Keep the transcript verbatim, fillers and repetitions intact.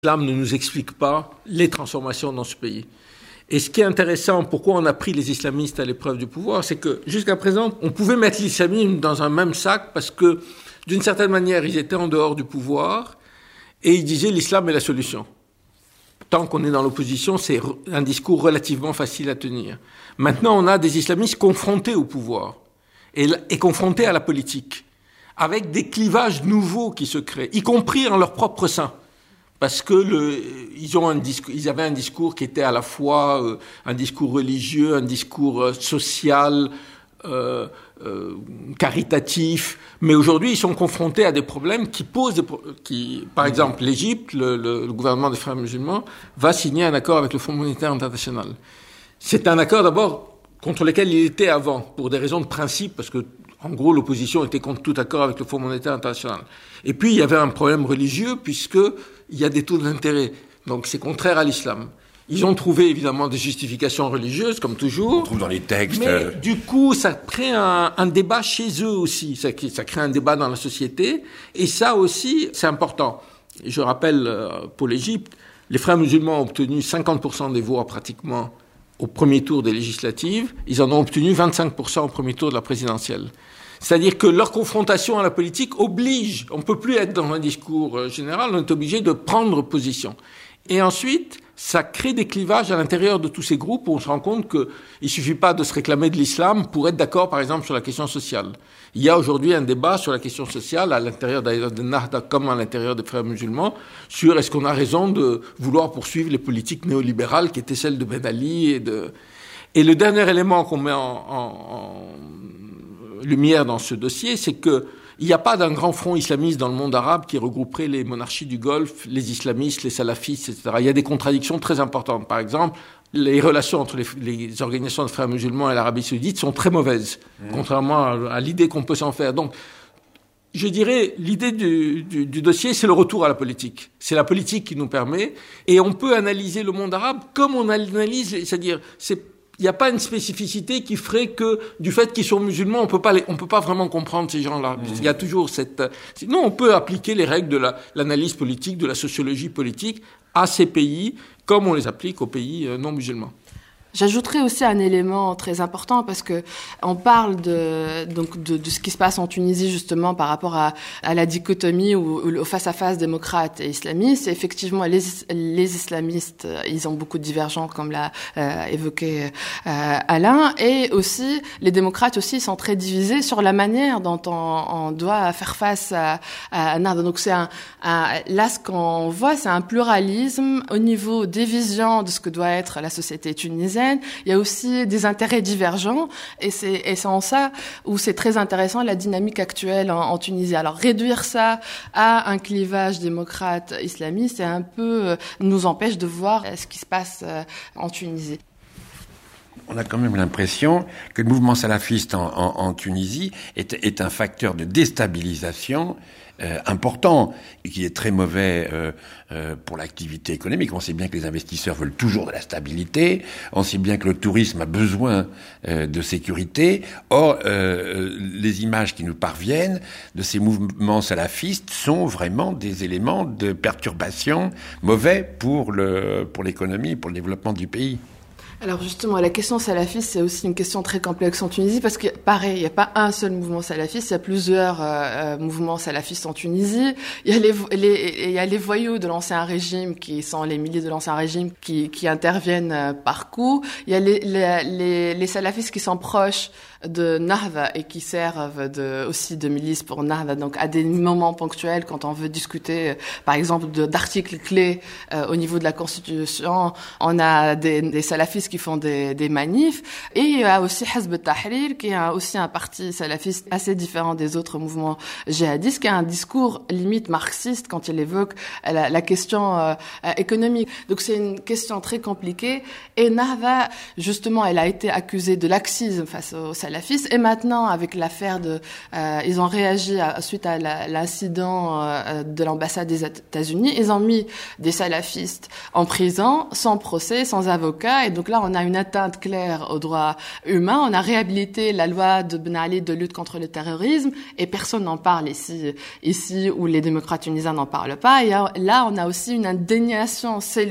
L'islam ne nous explique pas les transformations dans ce pays. Et ce qui est intéressant, pourquoi on a pris les islamistes à l'épreuve du pouvoir, c'est que jusqu'à présent, on pouvait mettre l'islamisme dans un même sac parce que, d'une certaine manière, ils étaient en dehors du pouvoir et ils disaient l'islam est la solution. Tant qu'on est dans l'opposition, c'est un discours relativement facile à tenir. Maintenant, on a des islamistes confrontés au pouvoir et, et confrontés à la politique, avec des clivages nouveaux qui se créent, y compris en leur propre sein. Parce que le, ils ont un discours, ils avaient un discours qui était à la fois euh, un discours religieux, un discours euh, social, euh, euh, caritatif, mais aujourd'hui ils sont confrontés à des problèmes qui posent, des, qui, par exemple, l'Égypte, le, le, le gouvernement des Frères musulmans, va signer un accord avec le Fonds monétaire international. C'est un accord d'abord contre lequel il était avant, pour des raisons de principe, parce que en gros, l'opposition était contre tout accord avec le Fonds monétaire international. Et puis, il y avait un problème religieux, puisqu'il y a des taux d'intérêt. Donc, c'est contraire à l'islam. Ils ont trouvé, évidemment, des justifications religieuses, comme toujours. On trouve dans les textes. Mais, euh... du coup, ça crée un, un débat chez eux aussi. Ça, ça crée un débat dans la société. Et ça aussi, c'est important. Je rappelle, euh, pour l'Égypte, les frères musulmans ont obtenu cinquante pour cent des voix, pratiquement, au premier tour des législatives. Ils en ont obtenu vingt-cinq pour cent au premier tour de la présidentielle. C'est-à-dire que leur confrontation à la politique oblige, on ne peut plus être dans un discours général, on est obligé de prendre position. Et ensuite, ça crée des clivages à l'intérieur de tous ces groupes où on se rend compte qu'il ne suffit pas de se réclamer de l'islam pour être d'accord, par exemple, sur la question sociale. Il y a aujourd'hui un débat sur la question sociale, à l'intérieur d'ailleurs de Nahda comme à l'intérieur des frères musulmans, sur est-ce qu'on a raison de vouloir poursuivre les politiques néolibérales qui étaient celles de Ben Ali et de... Et le dernier élément qu'on met en... en, en lumière dans ce dossier, c'est qu'il n'y a pas d'un grand front islamiste dans le monde arabe qui regrouperait les monarchies du Golfe, les islamistes, les salafistes, et cetera. Il y a des contradictions très importantes. Par exemple, les relations entre les, les organisations de frères musulmans et l'Arabie saoudite sont très mauvaises, mmh. contrairement à, à l'idée qu'on peut s'en faire. Donc, je dirais, l'idée du, du, du dossier, c'est le retour à la politique. C'est la politique qui nous permet, et on peut analyser le monde arabe comme on analyse, c'est-à-dire, c'est il n'y a pas une spécificité qui ferait que, du fait qu'ils sont musulmans, on peut pas les, on peut pas vraiment comprendre ces gens-là. Mmh. Il y a toujours cette, non, on peut appliquer les règles de la, l'analyse politique, de la sociologie politique à ces pays, comme on les applique aux pays non musulmans. J'ajouterais aussi un élément très important parce que on parle de donc de, de ce qui se passe en Tunisie justement par rapport à, à la dichotomie ou au face-à-face démocrates et islamistes. Et effectivement, les, les islamistes, ils ont beaucoup de divergences comme l'a euh, évoqué euh, Alain. Et aussi, les démocrates aussi sont très divisés sur la manière dont on, on doit faire face à, à Nahda. Donc c'est un, un là ce qu'on voit, c'est un pluralisme au niveau des visions de ce que doit être la société tunisienne. Il y a aussi des intérêts divergents et c'est, et c'est en ça où c'est très intéressant la dynamique actuelle en, en Tunisie. Alors réduire ça à un clivage démocrate-islamiste, c'est un peu euh, nous empêche de voir ce qui se passe euh, en Tunisie. On a quand même l'impression que le mouvement salafiste en, en, en Tunisie est, est un facteur de déstabilisation euh, important et qui est très mauvais euh, euh, pour l'activité économique. On sait bien que les investisseurs veulent toujours de la stabilité. On sait bien que le tourisme a besoin euh, de sécurité. Or, euh, les images qui nous parviennent de ces mouvements salafistes sont vraiment des éléments de perturbation mauvais pour le pour l'économie, pour le développement du pays. Alors justement, la question salafiste, c'est aussi une question très complexe en Tunisie parce que, pareil, il n'y a pas un seul mouvement salafiste, il y a plusieurs euh, mouvements salafistes en Tunisie. Il y a les, les, il y a les voyous de l'ancien régime qui sont les milices de l'ancien régime qui, qui interviennent euh, par coup. Il y a les, les, les, les salafistes qui sont proches de Nahda et qui servent de, aussi de milices pour Nahda. Donc à des moments ponctuels, quand on veut discuter, par exemple, de, d'articles clés euh, au niveau de la Constitution, on a des, des salafistes qui font des, des manifs. Et il y a aussi Hizb al-Tahrir, qui est aussi un parti salafiste assez différent des autres mouvements djihadistes, qui a un discours limite marxiste quand il évoque la, la question euh, économique. Donc c'est une question très compliquée. Et Nahda, justement, elle a été accusée de laxisme face aux salafistes. Et maintenant, avec l'affaire de, euh, ils ont réagi à, suite à la, l'incident euh, de l'ambassade des États-Unis. Ils ont mis des salafistes en prison, sans procès, sans avocat. Et donc là, on a une atteinte claire aux droits humains. On a réhabilité la loi de Ben Ali de lutte contre le terrorisme et personne n'en parle ici, ici où les démocrates tunisiens n'en parlent pas. Et là, on a aussi une indignation sélective